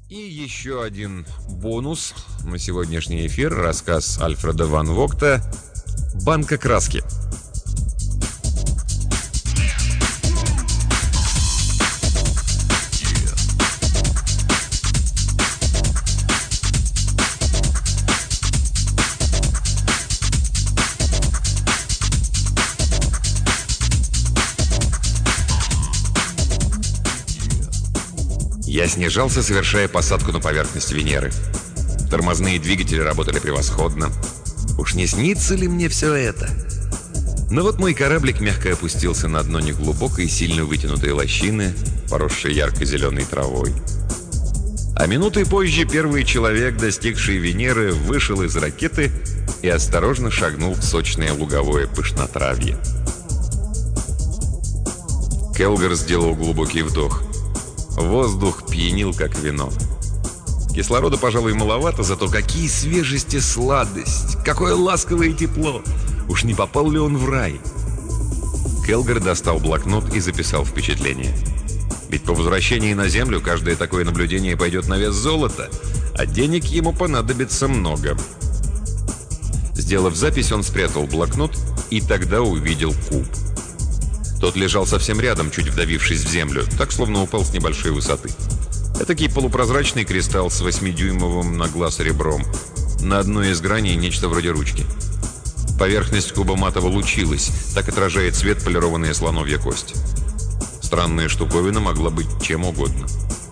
И еще один бонус на сегодняшний эфир. Рассказ Альфреда ван Вогта «Банка краски». Я снижался, совершая посадку на поверхность Венеры. Тормозные двигатели работали превосходно. Уж не снится ли мне все это? Но вот мой кораблик мягко опустился на дно неглубокой, сильно вытянутой лощины, поросшей ярко-зеленой травой. А минутой позже первый человек, достигший Венеры, вышел из ракеты и осторожно шагнул в сочное луговое пышнотравье. Келгар сделал глубокий вдох. Воздух пьянил, как вино. Кислорода, пожалуй, маловато, зато какие свежесть и сладость! Какое ласковое тепло! Уж не попал ли он в рай? Келгар достал блокнот и записал впечатление. Ведь по возвращении на Землю каждое такое наблюдение пойдет на вес золота, а денег ему понадобится много. Сделав запись, он спрятал блокнот и тогда увидел куб. Тот лежал совсем рядом, чуть вдавившись в землю, так, словно упал с небольшой высоты. Этакий полупрозрачный кристалл с 8-дюймовым на глаз ребром. На одной из граней нечто вроде ручки. Поверхность куба матово лучилась, так отражает свет полированная слоновья кость. Странная штуковина могла быть чем угодно.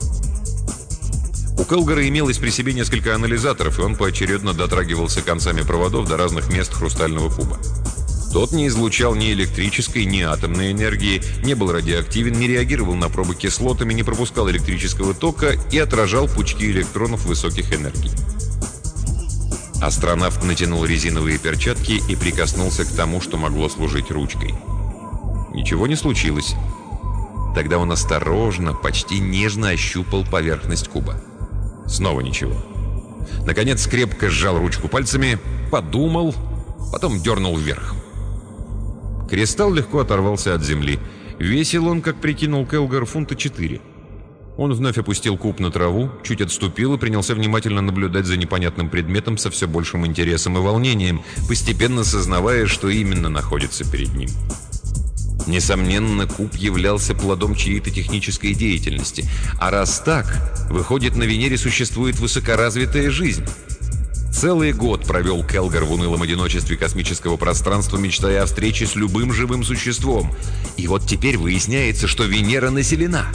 У Келгара имелось при себе несколько анализаторов, и он поочередно дотрагивался концами проводов до разных мест хрустального куба. Тот не излучал ни электрической, ни атомной энергии, не был радиоактивен, не реагировал на пробы кислотами, не пропускал электрического тока и отражал пучки электронов высоких энергий. Астронавт натянул резиновые перчатки и прикоснулся к тому, что могло служить ручкой. Ничего не случилось. Тогда он осторожно, почти нежно ощупал поверхность куба. Снова ничего. Наконец крепко сжал ручку пальцами, подумал, потом дернул вверх. Кристалл легко оторвался от земли. Весил он, как прикинул Келгар, фунта 4. Он вновь опустил куб на траву, чуть отступил и принялся внимательно наблюдать за непонятным предметом со все большим интересом и волнением, постепенно сознавая, что именно находится перед ним. Несомненно, куб являлся плодом чьей-то технической деятельности. А раз так, выходит, на Венере существует высокоразвитая жизнь. Целый год провел Келгар в унылом одиночестве космического пространства, мечтая о встрече с любым живым существом. И вот теперь выясняется, что Венера населена.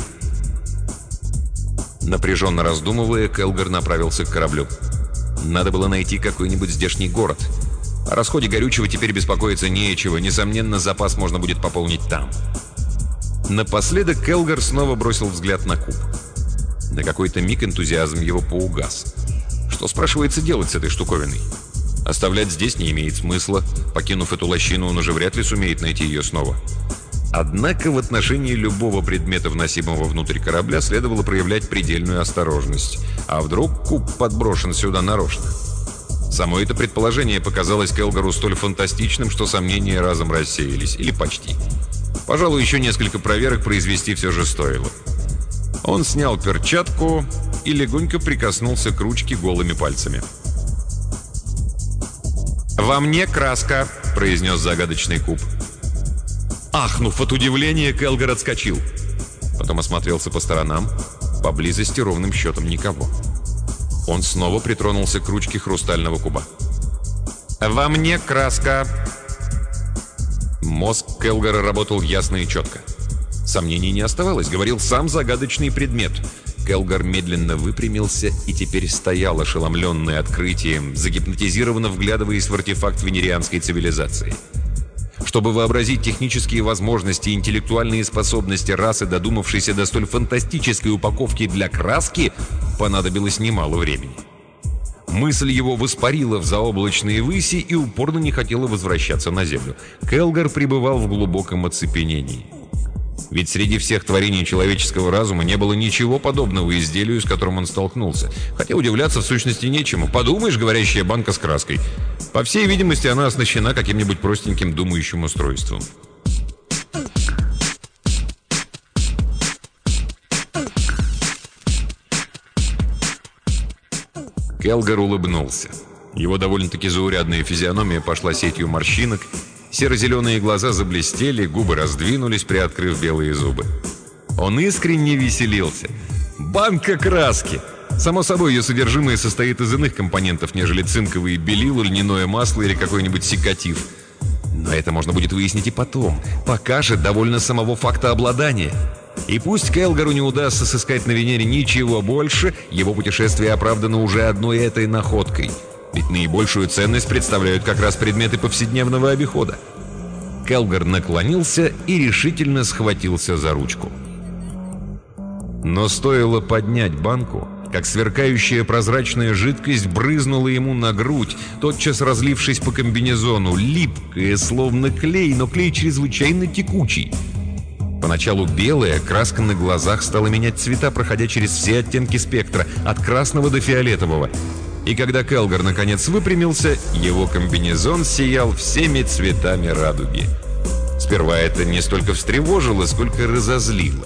Напряженно раздумывая, Келгар направился к кораблю. Надо было найти какой-нибудь здешний город. О расходе горючего теперь беспокоиться нечего. Несомненно, запас можно будет пополнить там. Напоследок Келгар снова бросил взгляд на куб. На какой-то миг энтузиазм его поугас. Что, спрашивается, делать с этой штуковиной? Оставлять здесь не имеет смысла. Покинув эту лощину, он уже вряд ли сумеет найти ее снова. Однако в отношении любого предмета, вносимого внутрь корабля, следовало проявлять предельную осторожность. А вдруг куб подброшен сюда нарочно? Само это предположение показалось Келгару столь фантастичным, что сомнения разом рассеялись. Или почти. Пожалуй, еще несколько проверок произвести все же стоило. Он снял перчатку и легонько прикоснулся к ручке голыми пальцами. «Во мне краска», — произнес загадочный куб. Ахнув от удивления, Келгар отскочил. Потом осмотрелся по сторонам. Поблизости ровным счетом никого. Он снова притронулся к ручке хрустального куба. «Во мне краска». Мозг Келгара работал ясно и четко. Сомнений не оставалось, говорил сам загадочный предмет. Келгар медленно выпрямился и теперь стоял, ошеломленный открытием, загипнотизированно вглядываясь в артефакт венерианской цивилизации. Чтобы вообразить технические возможности и интеллектуальные способности расы, додумавшейся до столь фантастической упаковки для краски, понадобилось немало времени. Мысль его воспарила в заоблачные выси и упорно не хотела возвращаться на Землю. Келгар пребывал в глубоком оцепенении. Ведь среди всех творений человеческого разума не было ничего подобного изделию, с которым он столкнулся. Хотя удивляться в сущности нечему. Подумаешь, говорящая банка с краской. По всей видимости, она оснащена каким-нибудь простеньким думающим устройством. Келгар улыбнулся. Его довольно-таки заурядная физиономия пошла сетью морщинок, серо-зеленые глаза заблестели, губы раздвинулись, приоткрыв белые зубы. Он искренне веселился. «Банка краски!» Само собой, ее содержимое состоит из иных компонентов, нежели цинковые белила, льняное масло или какой-нибудь секатив. Но это можно будет выяснить и потом. Пока же довольно самого факта обладания. И пусть Келгару не удастся сыскать на Венере ничего больше, его путешествие оправдано уже одной этой находкой. Ведь наибольшую ценность представляют как раз предметы повседневного обихода. Келгар наклонился и решительно схватился за ручку. Но стоило поднять банку, как сверкающая прозрачная жидкость брызнула ему на грудь, тотчас разлившись по комбинезону, липкая, словно клей, но клей чрезвычайно текучий. Поначалу белая, краска на глазах стала менять цвета, проходя через все оттенки спектра, от красного до фиолетового. И когда Келгар наконец выпрямился, его комбинезон сиял всеми цветами радуги. Сперва это не столько встревожило, сколько разозлило.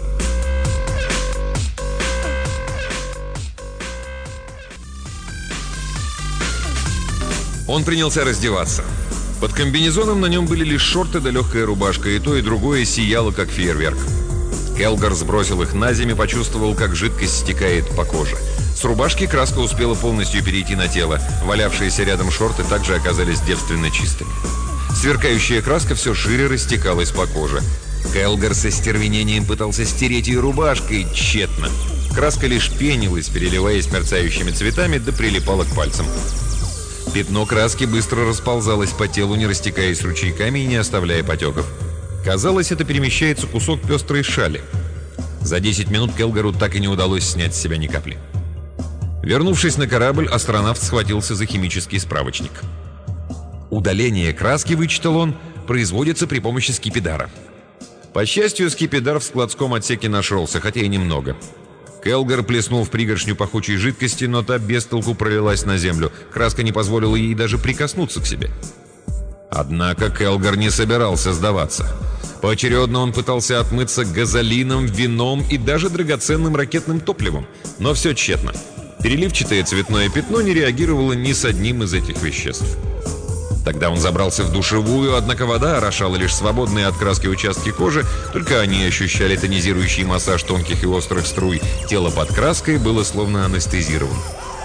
Он принялся раздеваться. Под комбинезоном на нем были лишь шорты да легкая рубашка, и то, и другое сияло, как фейерверк. Келгар сбросил их на землю и почувствовал, как жидкость стекает по коже. С рубашки краска успела полностью перейти на тело. Валявшиеся рядом шорты также оказались девственно чистыми. Сверкающая краска все шире растекалась по коже. Келгар со стервенением пытался стереть ее рубашкой, тщетно. Краска лишь пенилась, переливаясь мерцающими цветами, да прилипала к пальцам. Пятно краски быстро расползалось по телу, не растекаясь ручейками и не оставляя потеков. Казалось, это перемещается кусок пестрой шали. За 10 минут Келгару так и не удалось снять с себя ни капли. Вернувшись на корабль, астронавт схватился за химический справочник. Удаление краски, вычитал он, производится при помощи скипидара. По счастью, скипидар в складском отсеке нашелся, хотя и немного. Келгар плеснул в пригоршню пахучей жидкости, но та без толку пролилась на землю. Краска не позволила ей даже прикоснуться к себе. Однако Келгар не собирался сдаваться. Поочередно он пытался отмыться газолином, вином и даже драгоценным ракетным топливом. Но все тщетно. Переливчатое цветное пятно не реагировало ни с одним из этих веществ. Тогда он забрался в душевую, однако вода орошала лишь свободные от краски участки кожи, только они ощущали тонизирующий массаж тонких и острых струй. Тело под краской было словно анестезировано.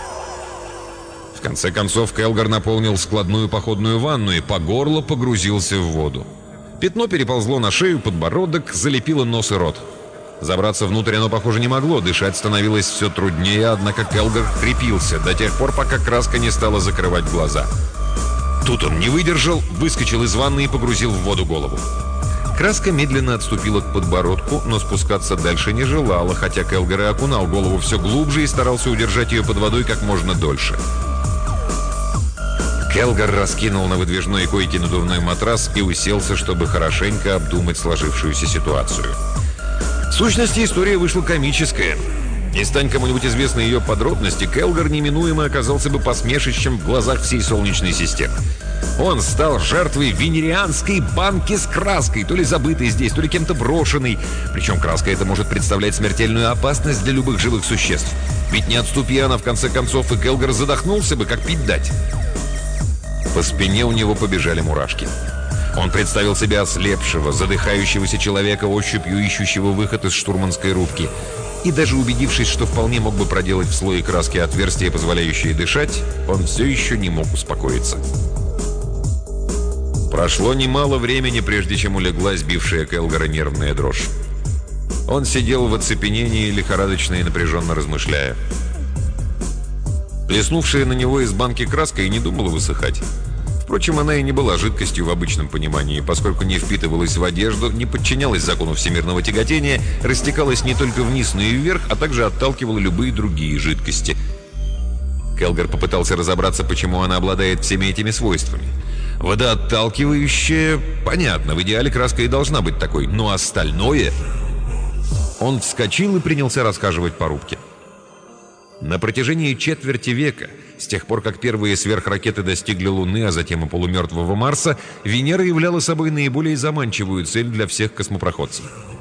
В конце концов Келгар наполнил складную походную ванну и по горло погрузился в воду. Пятно переползло на шею, подбородок, залепило нос и рот. Забраться внутрь оно, похоже, не могло, дышать становилось все труднее, однако Келгар крепился до тех пор, пока краска не стала закрывать глаза. Тут он не выдержал, выскочил из ванны и погрузил в воду голову. Краска медленно отступила к подбородку, но спускаться дальше не желала, хотя Келгар и окунал голову все глубже и старался удержать ее под водой как можно дольше. Келгар раскинул на выдвижной койке надувной матрас и уселся, чтобы хорошенько обдумать сложившуюся ситуацию. В сущности, история вышла комическая. Не стань кому-нибудь известны ее подробности, Келгар неминуемо оказался бы посмешищем в глазах всей Солнечной системы. Он стал жертвой венерианской банки с краской, то ли забытой здесь, то ли кем-то брошенной. Причем краска эта может представлять смертельную опасность для любых живых существ. Ведь не отступи она в конце концов, и Келгар задохнулся бы, как пить дать. По спине у него побежали мурашки. Он представил себя ослепшего, задыхающегося человека, ощупью ищущего выход из штурманской рубки. И даже убедившись, что вполне мог бы проделать в слое краски отверстия, позволяющие дышать, он все еще не мог успокоиться. Прошло немало времени, прежде чем улеглась бившая Келгара нервная дрожь. Он сидел в оцепенении, лихорадочно и напряженно размышляя. Плеснувшая на него из банки краска и не думала высыхать. Впрочем, она и не была жидкостью в обычном понимании, поскольку не впитывалась в одежду, не подчинялась закону всемирного тяготения, растекалась не только вниз, но и вверх, а также отталкивала любые другие жидкости. Келгар попытался разобраться, почему она обладает всеми этими свойствами. Водоотталкивающая, понятно, в идеале краска и должна быть такой, но остальное... Он вскочил и принялся расхаживать по рубке. На протяжении четверти века, с тех пор, как первые сверхракеты достигли Луны, а затем и полумертвого Марса, Венера являла собой наиболее заманчивую цель для всех космопроходцев.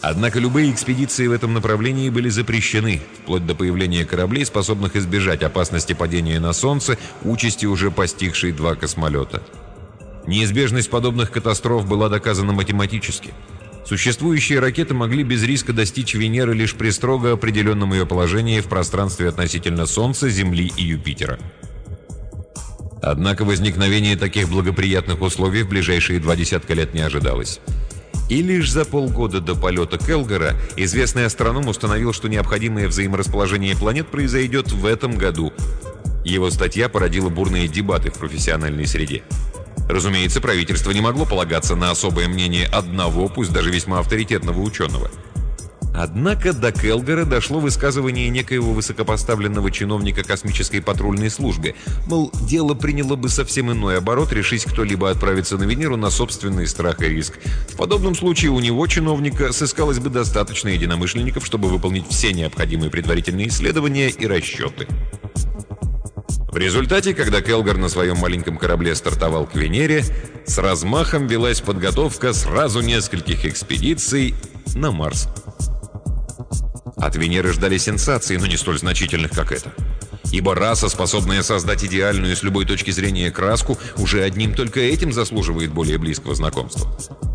Однако любые экспедиции в этом направлении были запрещены, вплоть до появления кораблей, способных избежать опасности падения на Солнце, участи уже постигшей 2 космолета. Неизбежность подобных катастроф была доказана математически. Существующие ракеты могли без риска достичь Венеры лишь при строго определенном ее положении в пространстве относительно Солнца, Земли и Юпитера. Однако возникновение таких благоприятных условий в ближайшие 20 лет не ожидалось. И лишь за полгода до полета Келгера известный астроном установил, что необходимое взаиморасположение планет произойдет в этом году. Его статья породила бурные дебаты в профессиональной среде. Разумеется, правительство не могло полагаться на особое мнение одного, пусть даже весьма авторитетного ученого. Однако до Келгера дошло высказывание некоего высокопоставленного чиновника космической патрульной службы. Мол, дело приняло бы совсем иной оборот, решись кто-либо отправиться на Венеру на собственный страх и риск. В подобном случае у него, чиновника, сыскалось бы достаточно единомышленников, чтобы выполнить все необходимые предварительные исследования и расчеты. В результате, когда Келгер на своем маленьком корабле стартовал к Венере, с размахом велась подготовка сразу нескольких экспедиций на Марс. От Венеры ждали сенсаций, но не столь значительных, как это. Ибо раса, способная создать идеальную с любой точки зрения краску, уже одним только этим заслуживает более близкого знакомства.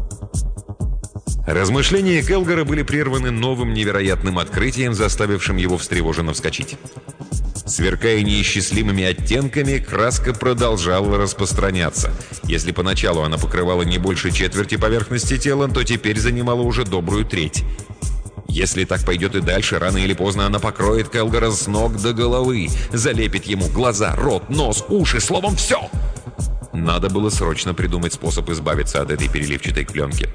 Размышления Келгера были прерваны новым невероятным открытием, заставившим его встревоженно вскочить. Сверкая неисчислимыми оттенками, краска продолжала распространяться. Если поначалу она покрывала не больше четверти поверхности тела, то теперь занимала уже добрую треть. Если так пойдет и дальше, рано или поздно она покроет Келгера с ног до головы, залепит ему глаза, рот, нос, уши, словом, все! Надо было срочно придумать способ избавиться от этой переливчатой пленки.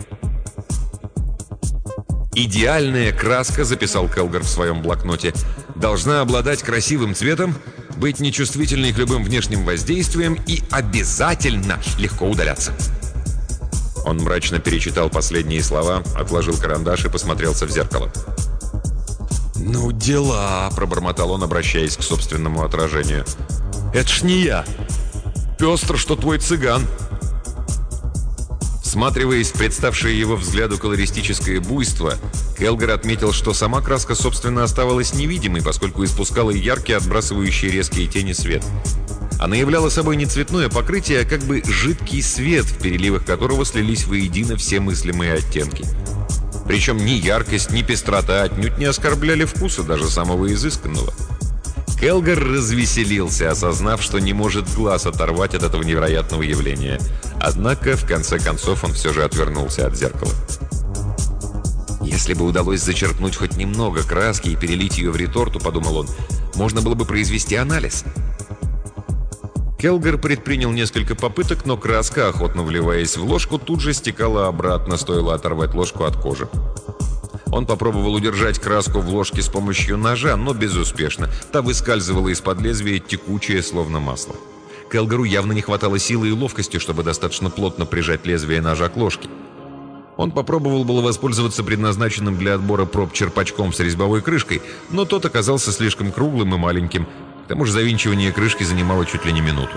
«Идеальная краска», — записал Келгер в своем блокноте, «должна обладать красивым цветом, быть нечувствительной к любым внешним воздействиям и обязательно легко удаляться». Он мрачно перечитал последние слова, отложил карандаш и посмотрелся в зеркало. «Ну дела», — пробормотал он, обращаясь к собственному отражению. «Это ж не я. Пестро, что твой цыган». Всматриваясь в представшее его взгляду колористическое буйство, Келгер отметил, что сама краска, собственно, оставалась невидимой, поскольку испускала яркий, отбрасывающий резкие тени свет. Она являла собой не цветное покрытие, а как бы жидкий свет, в переливах которого слились воедино все мыслимые оттенки. Причем ни яркость, ни пестрота отнюдь не оскорбляли вкуса даже самого изысканного. Келгер развеселился, осознав, что не может глаз оторвать от этого невероятного явления. Однако, в конце концов, он все же отвернулся от зеркала. «Если бы удалось зачерпнуть хоть немного краски и перелить ее в реторту, — подумал он, — можно было бы произвести анализ». Келгер предпринял несколько попыток, но краска, охотно вливаясь в ложку, тут же стекала обратно, стоило оторвать ложку от кожи. Он попробовал удержать краску в ложке с помощью ножа, но безуспешно. Та выскальзывала из-под лезвия, текучая, словно масло. Келгеру явно не хватало силы и ловкости, чтобы достаточно плотно прижать лезвие ножа к ложке. Он попробовал было воспользоваться предназначенным для отбора проб черпачком с резьбовой крышкой, но тот оказался слишком круглым и маленьким. К тому же завинчивание крышки занимало чуть ли не минуту.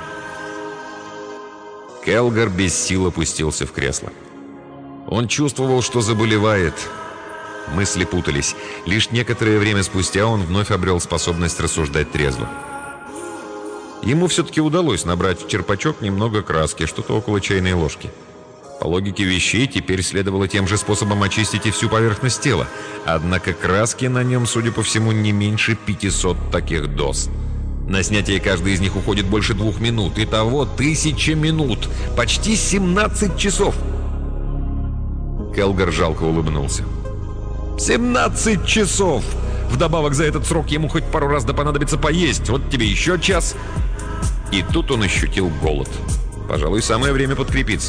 Келгер без сил опустился в кресло. Он чувствовал, что заболевает. Мысли путались. Лишь некоторое время спустя он вновь обрел способность рассуждать трезво. Ему все-таки удалось набрать в черпачок немного краски, что-то около чайной ложки. По логике вещей, теперь следовало тем же способом очистить и всю поверхность тела. Однако краски на нем, судя по всему, не меньше 500 таких доз. На снятие каждой из них уходит больше 2 минут. Итого 1000 минут. Почти 17 часов. Келгер жалко улыбнулся. 17 часов! Вдобавок за этот срок ему хоть пару раз да понадобится поесть. Вот тебе еще час. И тут он ощутил голод. Пожалуй, самое время подкрепиться.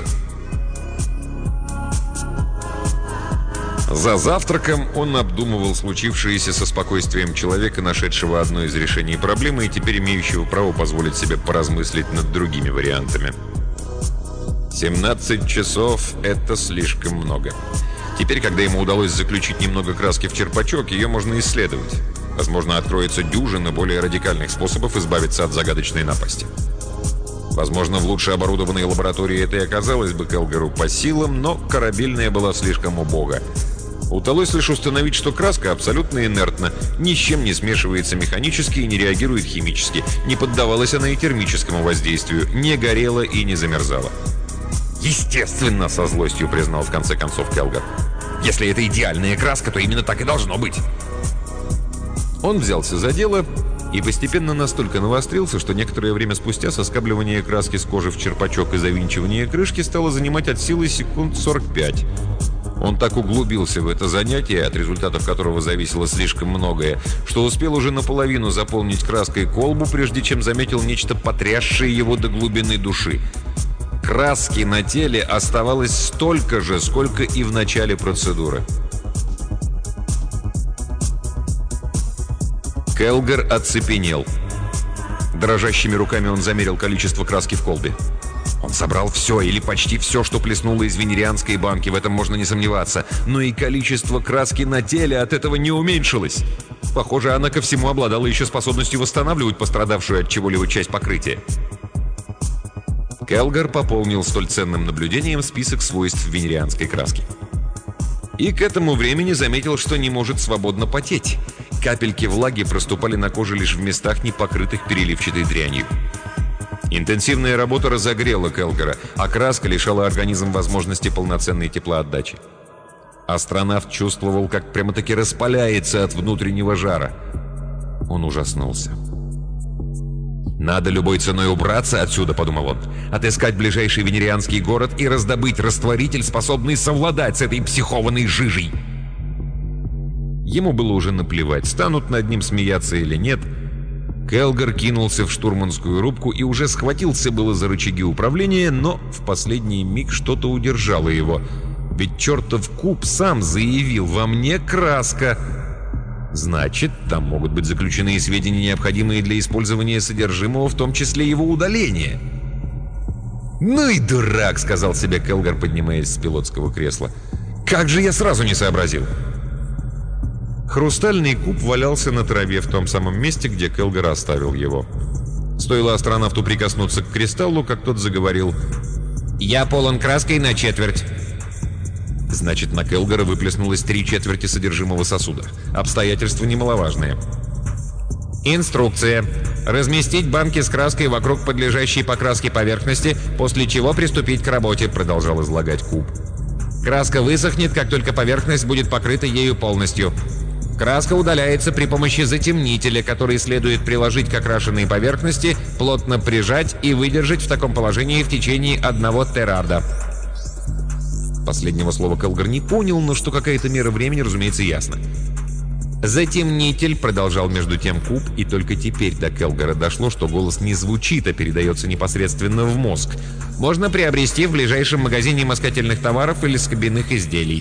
За завтраком он обдумывал случившееся со спокойствием человека, нашедшего одно из решений проблемы и теперь имеющего право позволить себе поразмыслить над другими вариантами. 17 часов — это слишком много. Теперь, когда ему удалось заключить немного краски в черпачок, ее можно исследовать. Возможно, откроется дюжина более радикальных способов избавиться от загадочной напасти. Возможно, в лучше оборудованной лаборатории это и оказалось бы Келгеру по силам, но корабельная была слишком убога. Удалось лишь установить, что краска абсолютно инертна, ни с чем не смешивается механически и не реагирует химически, не поддавалась она и термическому воздействию, не горела и не замерзала. «Естественно!» — со злостью признал в конце концов Келгар. «Если это идеальная краска, то именно так и должно быть!» Он взялся за дело и постепенно настолько навострился, что некоторое время спустя соскабливание краски с кожи в черпачок и завинчивание крышки стало занимать от силы секунд 45. Он так углубился в это занятие, от результатов которого зависело слишком многое, что успел уже наполовину заполнить краской колбу, прежде чем заметил нечто, потрясшее его до глубины души. Краски на теле оставалось столько же, сколько и в начале процедуры. Келгар оцепенел. Дрожащими руками он замерил количество краски в колбе. Он собрал все или почти все, что плеснуло из венерианской банки, в этом можно не сомневаться. Но и количество краски на теле от этого не уменьшилось. Похоже, она ко всему обладала еще способностью восстанавливать пострадавшую от чего-либо часть покрытия. Келгар пополнил столь ценным наблюдением список свойств венерианской краски. И к этому времени заметил, что не может свободно потеть. Капельки влаги проступали на коже лишь в местах, не покрытых переливчатой дрянью. Интенсивная работа разогрела Келгара, а краска лишала организм возможности полноценной теплоотдачи. Астронавт чувствовал, как прямо-таки распаляется от внутреннего жара. Он ужаснулся. «Надо любой ценой убраться отсюда», — подумал он, «отыскать ближайший венерианский город и раздобыть растворитель, способный совладать с этой психованной жижей». Ему было уже наплевать, станут над ним смеяться или нет. Келгар кинулся в штурманскую рубку и уже схватился было за рычаги управления, но в последний миг что-то удержало его. Ведь чертов куб сам заявил: «Во мне краска». Значит, там могут быть заключены и сведения, необходимые для использования содержимого, в том числе его удаления. «Ну и дурак», — сказал себе Келгар, поднимаясь с пилотского кресла. «Как же я сразу не сообразил!» Хрустальный куб валялся на траве в том самом месте, где Келгар оставил его. Стоило астронавту прикоснуться к кристаллу, как тот заговорил: «Я полон краской на четверть». Значит, на Келгара выплеснулось 3/4 содержимого сосуда. Обстоятельства немаловажные. «Инструкция. Разместить банки с краской вокруг подлежащей покраске поверхности, после чего приступить к работе», — продолжал излагать куб. «Краска высохнет, как только поверхность будет покрыта ею полностью. Краска удаляется при помощи затемнителя, который следует приложить к окрашенной поверхности, плотно прижать и выдержать в таком положении в течение 1 терарда». Последнего слова Келгар не понял, но что какая-то мера времени, разумеется, ясно. «Затемнитель», — продолжал между тем куб, и только теперь до Келгара дошло, что голос не звучит, а передается непосредственно в мозг. «Можно приобрести в ближайшем магазине москательных товаров или скобяных изделий».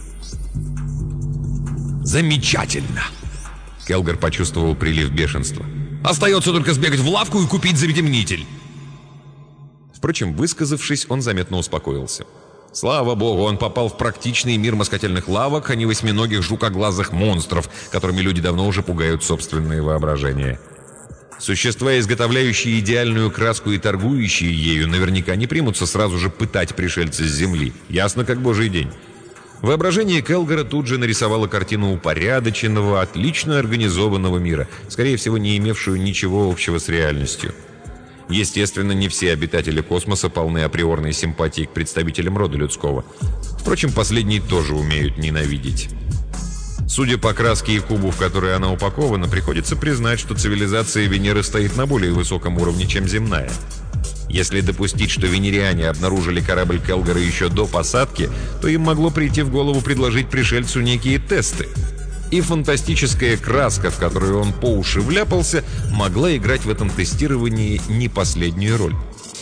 «Замечательно!» Келгар почувствовал прилив бешенства. «Остается только сбегать в лавку и купить затемнитель!» Впрочем, высказавшись, он заметно успокоился. Слава богу, он попал в практичный мир москательных лавок, а не восьминогих жукоглазых монстров, которыми люди давно уже пугают собственное воображение. Существа, изготовляющие идеальную краску и торгующие ею, наверняка не примутся сразу же пытать пришельца с Земли. Ясно как божий день. Воображение Келгара тут же нарисовало картину упорядоченного, отлично организованного мира, скорее всего, не имевшую ничего общего с реальностью. Естественно, не все обитатели космоса полны априорной симпатии к представителям рода людского. Впрочем, последние тоже умеют ненавидеть. Судя по краске и кубу, в который она упакована, приходится признать, что цивилизация Венеры стоит на более высоком уровне, чем земная. Если допустить, что венериане обнаружили корабль Келгара еще до посадки, то им могло прийти в голову предложить пришельцу некие тесты. И фантастическая краска, в которую он по уши вляпался, могла играть в этом тестировании не последнюю роль.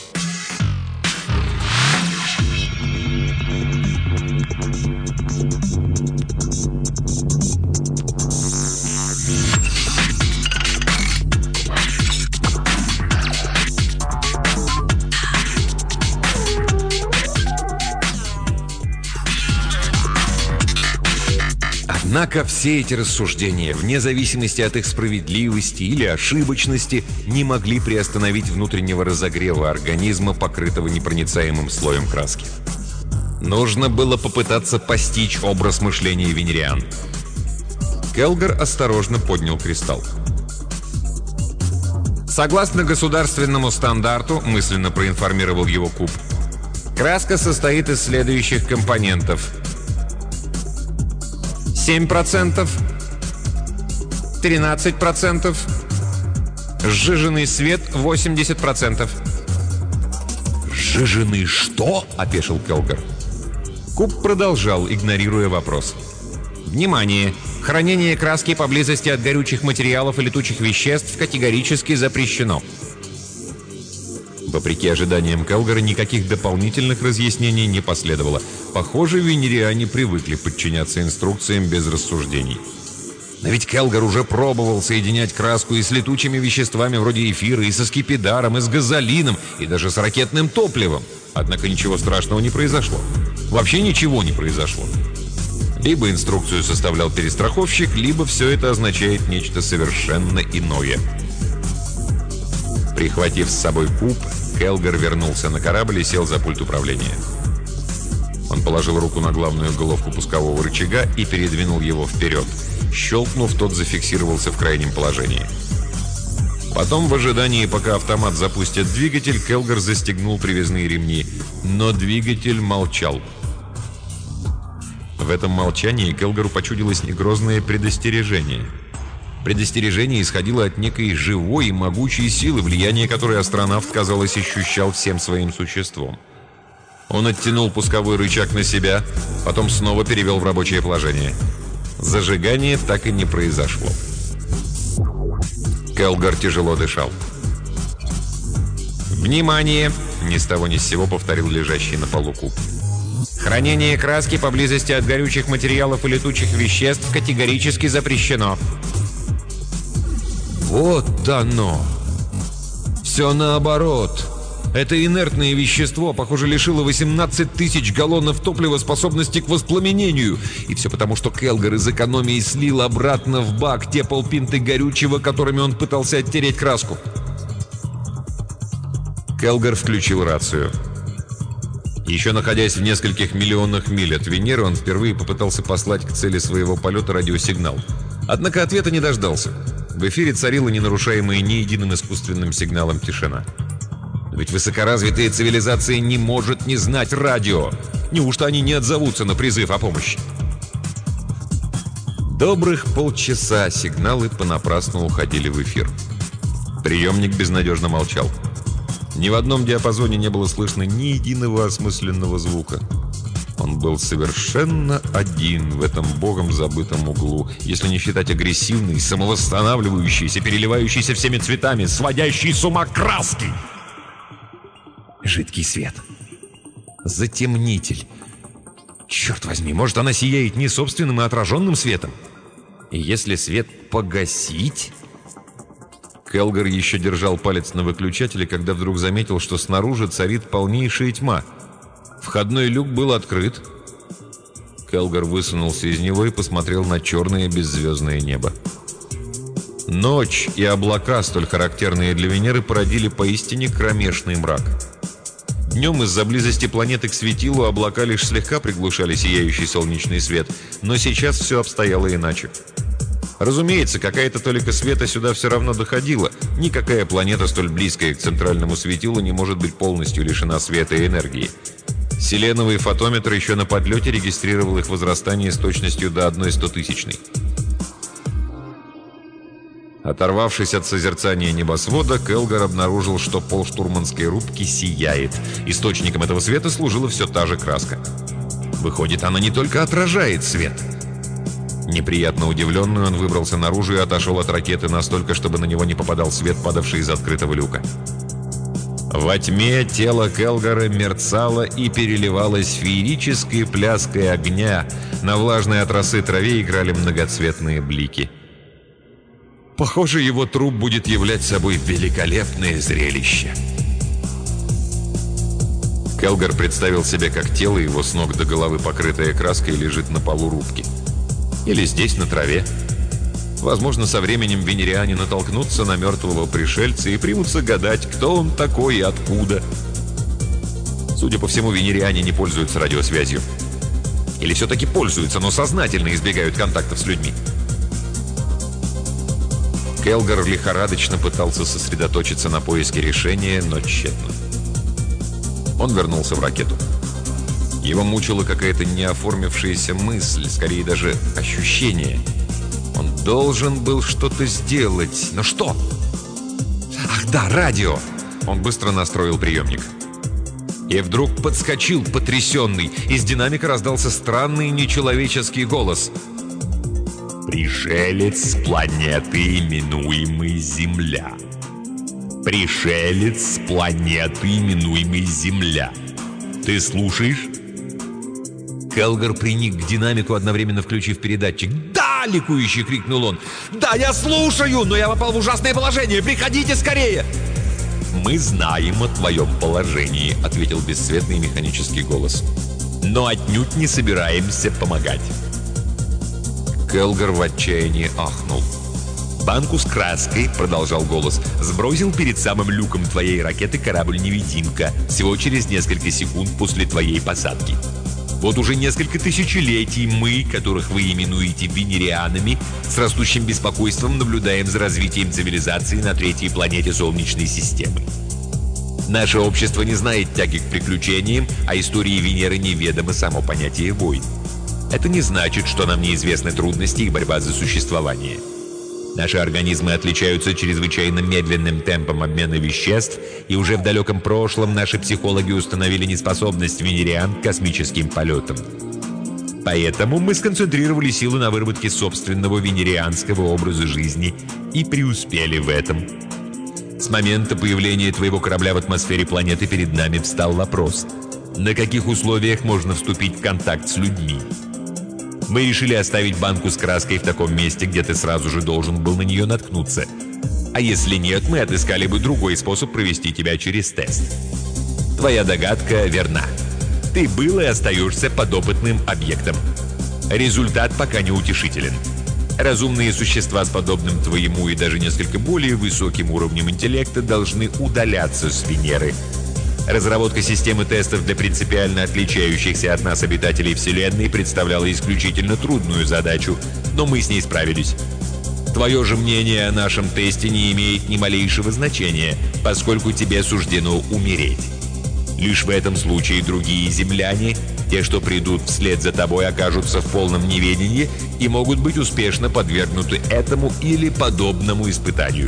Однако все эти рассуждения, вне зависимости от их справедливости или ошибочности, не могли приостановить внутреннего разогрева организма, покрытого непроницаемым слоем краски. Нужно было попытаться постичь образ мышления венериан. Келгар осторожно поднял кристалл. Согласно государственному стандарту, мысленно проинформировал его куб, краска состоит из следующих компонентов: 7%, 13%, сжиженный свет 80%. «Сжиженный что?» — опешил Келгар. Куб продолжал, игнорируя вопрос. «Внимание! Хранение краски поблизости от горючих материалов и летучих веществ категорически запрещено». Вопреки ожиданиям Келгара, никаких дополнительных разъяснений не последовало. Похоже, венериане привыкли подчиняться инструкциям без рассуждений. Но ведь Келгар уже пробовал соединять краску и с летучими веществами вроде эфира, и со скипидаром, и с газолином, и даже с ракетным топливом. Однако ничего страшного не произошло. Вообще ничего не произошло. Либо инструкцию составлял перестраховщик, либо все это означает нечто совершенно иное. Прихватив с собой куб, Келгар вернулся на корабль и сел за пульт управления. Он положил руку на главную головку пускового рычага и передвинул его вперед. Щелкнув, тот зафиксировался в крайнем положении. Потом, в ожидании, пока автомат запустит двигатель, Келгар застегнул привязные ремни. Но двигатель молчал. В этом молчании Келгару почудилось грозное предостережение. Предостережение исходило от некой живой и могучей силы, влияние которой астронавт, казалось, ощущал всем своим существом. Он оттянул пусковой рычаг на себя, потом снова перевел в рабочее положение. Зажигание так и не произошло. Келгар тяжело дышал. «Внимание!» — ни с того ни с сего повторил лежащий на полу куб. «Хранение краски поблизости от горючих материалов и летучих веществ категорически запрещено». «Вот оно! Все наоборот! Это инертное вещество, похоже, лишило 18 тысяч галлонов топлива способности к воспламенению. И все потому, что Келгар из экономии слил обратно в бак те полпинты горючего, которыми он пытался оттереть краску». Келгар включил рацию. Еще находясь в нескольких миллионах миль от Венеры, он впервые попытался послать к цели своего полета радиосигнал. Однако ответа не дождался. В эфире царила ненарушаемая ни единым искусственным сигналом тишина. Ведь высокоразвитая цивилизация не может не знать радио. Неужто они не отзовутся на призыв о помощи? Добрых полчаса сигналы понапрасну уходили в эфир. Приемник безнадежно молчал. Ни в одном диапазоне не было слышно ни единого осмысленного звука. Он был совершенно один в этом богом забытом углу, если не считать агрессивной, самовосстанавливающейся, переливающейся всеми цветами, сводящей с ума краски. Жидкий свет. Затемнитель. Черт возьми, может, она сияет не собственным, а отраженным светом? И если свет погасить... Келгар еще держал палец на выключателе, когда вдруг заметил, что снаружи царит полнейшая тьма. Входной люк был открыт. Келгар высунулся из него и посмотрел на черное беззвездное небо. Ночь и облака, столь характерные для Венеры, породили поистине кромешный мрак. Днем из-за близости планеты к светилу облака лишь слегка приглушали сияющий солнечный свет, но сейчас все обстояло иначе. Разумеется, какая-то толика света сюда все равно доходила. Никакая планета, столь близкая к центральному светилу, не может быть полностью лишена света и энергии. Селеновый фотометр еще на подлете регистрировал их возрастание с точностью до 1/100-тысячной. Оторвавшись от созерцания небосвода, Келгар обнаружил, что пол штурманской рубки сияет. Источником этого света служила все та же краска. Выходит, она не только отражает свет. Неприятно удивленный, он выбрался наружу и отошел от ракеты настолько, чтобы на него не попадал свет, падавший из открытого люка. Во тьме тело Келгара мерцало и переливалось феерической пляской огня. На влажной от росы траве играли многоцветные блики. Похоже, его труп будет являть собой великолепное зрелище. Келгар представил себе, как тело его с ног до головы, покрытое краской, лежит на полу рубки. Или здесь, на траве. Возможно, со временем венериане натолкнутся на мертвого пришельца и примутся гадать, кто он такой и откуда. Судя по всему, венериане не пользуются радиосвязью. Или все-таки пользуются, но сознательно избегают контактов с людьми. Келгар лихорадочно пытался сосредоточиться на поиске решения, но тщетно. Он вернулся в ракету. Его мучила какая-то неоформившаяся мысль, скорее даже ощущение. Он должен был что-то сделать. Но что? Ах да, радио! Он быстро настроил приемник. И вдруг подскочил, потрясенный. Из динамика раздался странный нечеловеческий голос. «Пришелец с планеты, именуемой Земля. Пришелец с планеты, именуемой Земля. Ты слушаешь?» Келгар приник к динамику, одновременно включив передатчик. «Да!» — ликующе крикнул он. «Да, я слушаю, но я попал в ужасное положение. Приходите скорее!» «Мы знаем о твоем положении», — ответил бесцветный механический голос. «Но отнюдь не собираемся помогать». Келгар в отчаянии ахнул. «Банку с краской», — продолжал голос, — «сбросил перед самым люком твоей ракеты корабль-невидимка всего через несколько секунд после твоей посадки. Вот уже несколько тысячелетий мы, которых вы именуете венерианами, с растущим беспокойством наблюдаем за развитием цивилизации на третьей планете Солнечной системы. Наше общество не знает тяги к приключениям, а истории Венеры неведомо само понятие войн. Это не значит, что нам неизвестны трудности и борьба за существование. Наши организмы отличаются чрезвычайно медленным темпом обмена веществ, и уже в далеком прошлом наши психологи установили неспособность венериан к космическим полетам. Поэтому мы сконцентрировали силы на выработке собственного венерианского образа жизни и преуспели в этом. С момента появления твоего корабля в атмосфере планеты перед нами встал вопрос: на каких условиях можно вступить в контакт с людьми? Мы решили оставить банку с краской в таком месте, где ты сразу же должен был на нее наткнуться. А если нет, мы отыскали бы другой способ провести тебя через тест. Твоя догадка верна. Ты был и остаешься подопытным объектом. Результат пока неутешителен. Разумные существа с подобным твоему и даже несколько более высоким уровнем интеллекта должны удаляться с Венеры. Разработка системы тестов для принципиально отличающихся от нас обитателей Вселенной представляла исключительно трудную задачу, но мы с ней справились. Твое же мнение о нашем тесте не имеет ни малейшего значения, поскольку тебе суждено умереть. Лишь в этом случае другие земляне, те, что придут вслед за тобой, окажутся в полном неведении и могут быть успешно подвергнуты этому или подобному испытанию.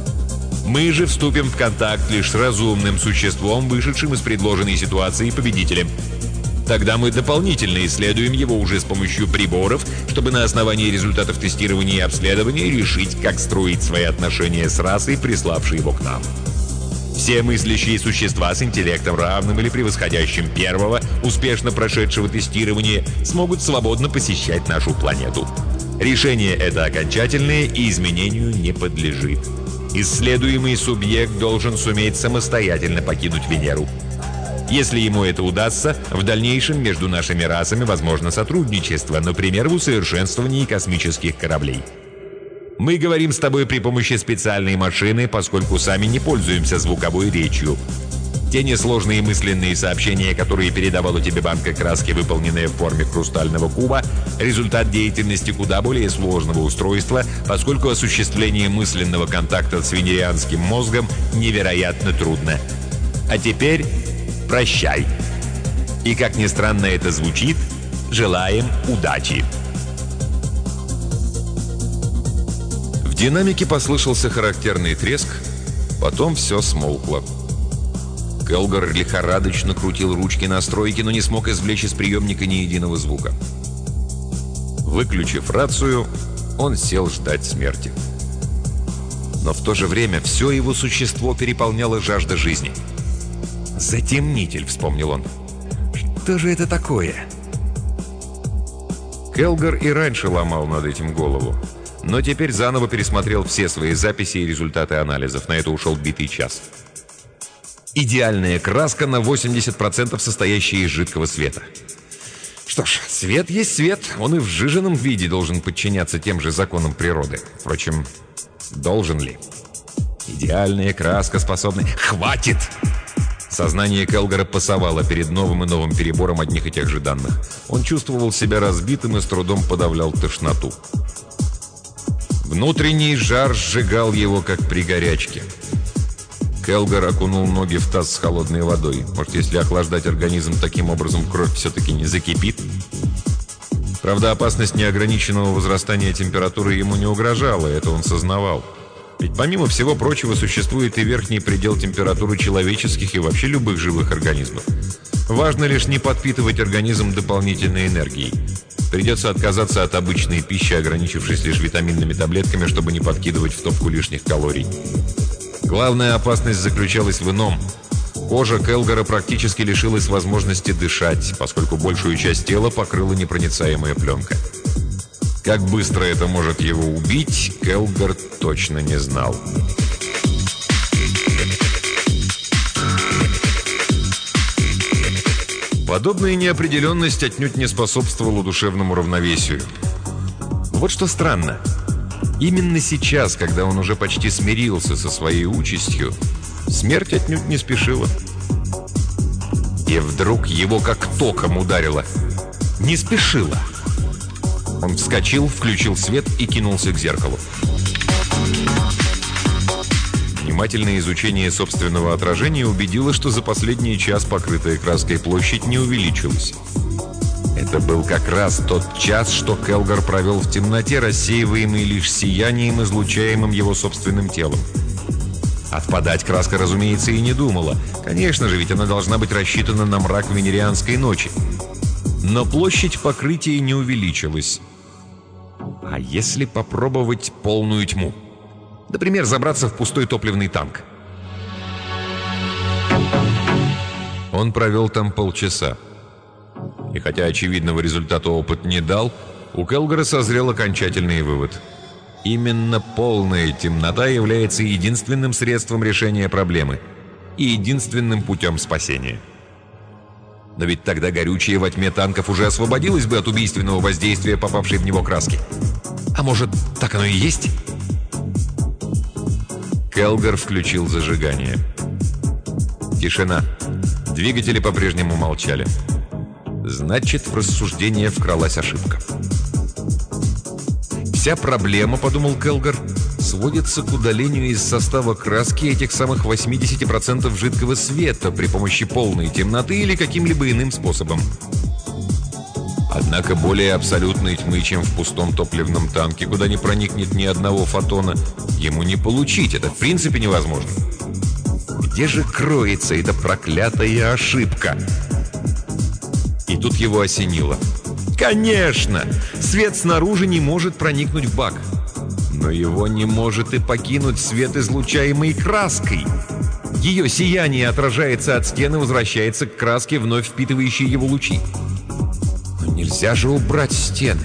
Мы же вступим в контакт лишь с разумным существом, вышедшим из предложенной ситуации победителем. Тогда мы дополнительно исследуем его уже с помощью приборов, чтобы на основании результатов тестирования и обследования решить, как строить свои отношения с расой, приславшей его к нам. Все мыслящие существа с интеллектом, равным или превосходящим первого, успешно прошедшего тестирование, смогут свободно посещать нашу планету. Решение это окончательное и изменению не подлежит. Исследуемый субъект должен суметь самостоятельно покинуть Венеру. Если ему это удастся, в дальнейшем между нашими расами возможно сотрудничество, например, в усовершенствовании космических кораблей. Мы говорим с тобой при помощи специальной машины, поскольку сами не пользуемся звуковой речью. Те несложные мысленные сообщения, которые передавала тебе банка краски, выполненная в форме хрустального куба, результат деятельности куда более сложного устройства, поскольку осуществление мысленного контакта с венерианским мозгом невероятно трудно. А теперь прощай. И как ни странно это звучит, желаем удачи. В динамике послышался характерный треск, потом все смолкло. Келгар лихорадочно крутил ручки настройки, но не смог извлечь из приемника ни единого звука. Выключив рацию, он сел ждать смерти. Но в то же время все его существо переполняло жажда жизни. «Затемнитель», — вспомнил он. «Что же это такое?» Келгар и раньше ломал над этим голову, но теперь заново пересмотрел все свои записи и результаты анализов. На это ушел битый час. Идеальная краска на 80%, состоящая из жидкого света. Что ж, свет есть свет, он и в сжиженном виде должен подчиняться тем же законам природы. Впрочем, должен ли? Идеальная краска способна... Хватит! Сознание Келгора пасовало перед новым и новым перебором одних и тех же данных. Он чувствовал себя разбитым и с трудом подавлял тошноту. Внутренний жар сжигал его, как при горячке. Келгор окунул ноги в таз с холодной водой. Может, если охлаждать организм таким образом, кровь все-таки не закипит? Правда, опасность неограниченного возрастания температуры ему не угрожала, это он сознавал. Ведь помимо всего прочего существует и верхний предел температуры человеческих и вообще любых живых организмов. Важно лишь не подпитывать организм дополнительной энергией. Придется отказаться от обычной пищи, ограничившись лишь витаминными таблетками, чтобы не подкидывать в топку лишних калорий. Главная опасность заключалась в ином. Кожа Келгора практически лишилась возможности дышать, поскольку большую часть тела покрыла непроницаемая пленка. Как быстро это может его убить, Келгор точно не знал. Подобная неопределенность отнюдь не способствовала душевному равновесию. Вот что странно. Именно сейчас, когда он уже почти смирился со своей участью, смерть отнюдь не спешила. И вдруг его как током ударило. Не спешила. Он вскочил, включил свет и кинулся к зеркалу. Внимательное изучение собственного отражения убедило, что за последний час покрытая краской площадь не увеличилась. Это был как раз тот час, что Келгор провел в темноте, рассеиваемый лишь сиянием, излучаемым его собственным телом. Отпадать краска, разумеется, и не думала. Конечно же, ведь она должна быть рассчитана на мрак венерианской ночи. Но площадь покрытия не увеличилась. А если попробовать полную тьму? Например, забраться в пустой топливный танк. Он провел там полчаса. И хотя очевидного результата опыт не дал, у Келгора созрел окончательный вывод. Именно полная темнота является единственным средством решения проблемы и единственным путем спасения. Но ведь тогда горючее во тьме танков уже освободилось бы от убийственного воздействия попавшей в него краски. А может, так оно и есть? Келгор включил зажигание. Тишина. Двигатели по-прежнему молчали. Значит, в рассуждение вкралась ошибка. Вся проблема, подумал Келгор, сводится к удалению из состава краски этих самых 80% жидкого света при помощи полной темноты или каким-либо иным способом. Однако более абсолютной тьмы, чем в пустом топливном танке, куда не проникнет ни одного фотона, ему не получить. Это в принципе невозможно. Где же кроется эта проклятая ошибка? И тут его осенило. Конечно! Свет снаружи не может проникнуть в бак. Но его не может и покинуть свет, излучаемый краской. Ее сияние отражается от стены, возвращается к краске, вновь впитывающей его лучи. Но нельзя же убрать стены.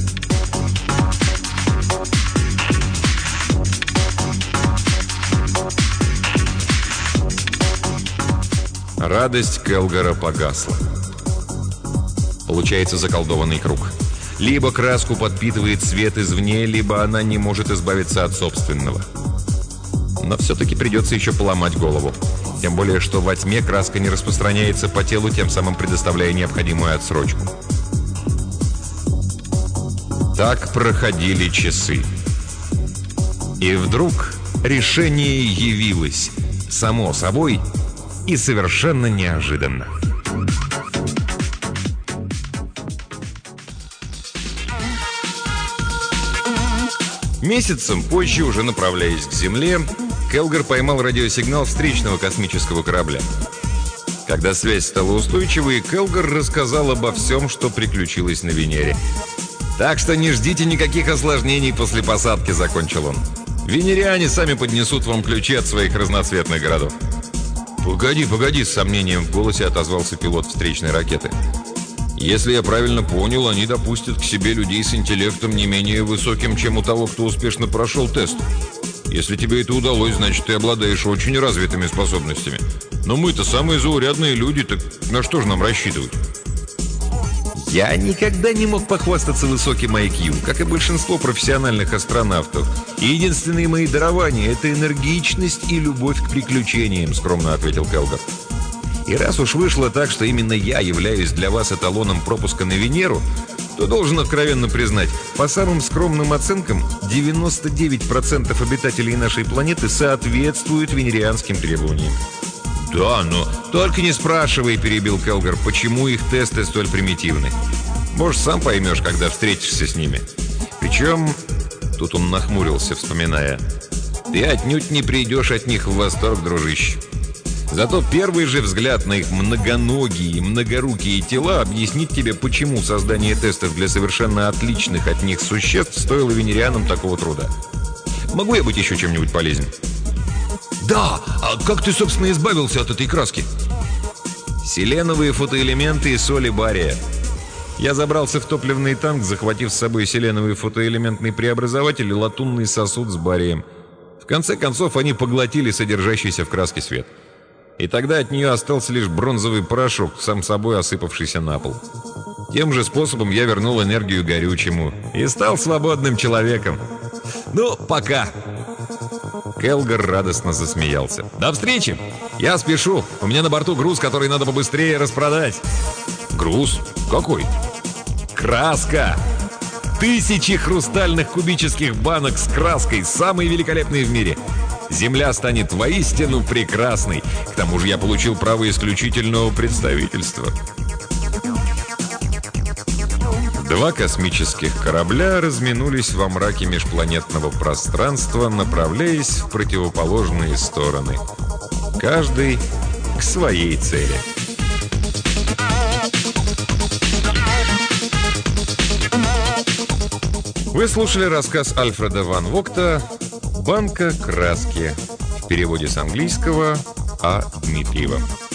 Радость Келгора погасла. Получается заколдованный круг. Либо краску подпитывает свет извне, либо она не может избавиться от собственного. Но все-таки придется еще поломать голову. Тем более, что во тьме краска не распространяется по телу, тем самым предоставляя необходимую отсрочку. Так проходили часы. И вдруг решение явилось. Само собой и совершенно неожиданно. Месяцем позже, уже направляясь к Земле, Келгор поймал радиосигнал встречного космического корабля. Когда связь стала устойчивой, Келгор рассказал обо всем, что приключилось на Венере. «Так что не ждите никаких осложнений после посадки», — закончил он. «Венериане сами поднесут вам ключи от своих разноцветных городов». «Погоди», — с сомнением в голосе отозвался пилот встречной ракеты. «Если я правильно понял, они допустят к себе людей с интеллектом не менее высоким, чем у того, кто успешно прошел тест. Если тебе это удалось, значит, ты обладаешь очень развитыми способностями. Но мы-то самые заурядные люди, так на что же нам рассчитывать?» «Я никогда не мог похвастаться высоким IQ, как и большинство профессиональных астронавтов. И единственные мои дарования — это энергичность и любовь к приключениям», — скромно ответил Келгор. И раз уж вышло так, что именно я являюсь для вас эталоном пропуска на Венеру, то должен откровенно признать, по самым скромным оценкам, 99% обитателей нашей планеты соответствуют венерианским требованиям. «Да, но только не спрашивай», — перебил Келгар, — «почему их тесты столь примитивны? Может, сам поймешь, когда встретишься с ними. Причем...» Тут он нахмурился, вспоминая. «Ты отнюдь не придешь от них в восторг, дружище. Зато первый же взгляд на их многоногие и многорукие тела объяснит тебе, почему создание тестов для совершенно отличных от них существ стоило венерианам такого труда. Могу я быть еще чем-нибудь полезен?» «Да! А как ты, собственно, избавился от этой краски?» «Селеновые фотоэлементы и соли бария. Я забрался в топливный танк, захватив с собой селеновый фотоэлементный преобразователь и латунный сосуд с барием. В конце концов, они поглотили содержащийся в краске свет. И тогда от нее остался лишь бронзовый порошок, сам собой осыпавшийся на пол. Тем же способом я вернул энергию горючему и стал свободным человеком. Ну, пока!» Келгар радостно засмеялся. «До встречи! Я спешу. У меня на борту груз, который надо побыстрее распродать». «Груз? Какой?» «Краска! 1000 хрустальных кубических банок с краской, самые великолепные в мире. Земля станет воистину прекрасной. К тому же я получил право исключительного представительства». Два космических корабля разминулись во мраке межпланетного пространства, направляясь в противоположные стороны. Каждый к своей цели. Вы слушали рассказ Альфреда ван Вогта «Банка краски» в переводе с английского А. Дмитриева.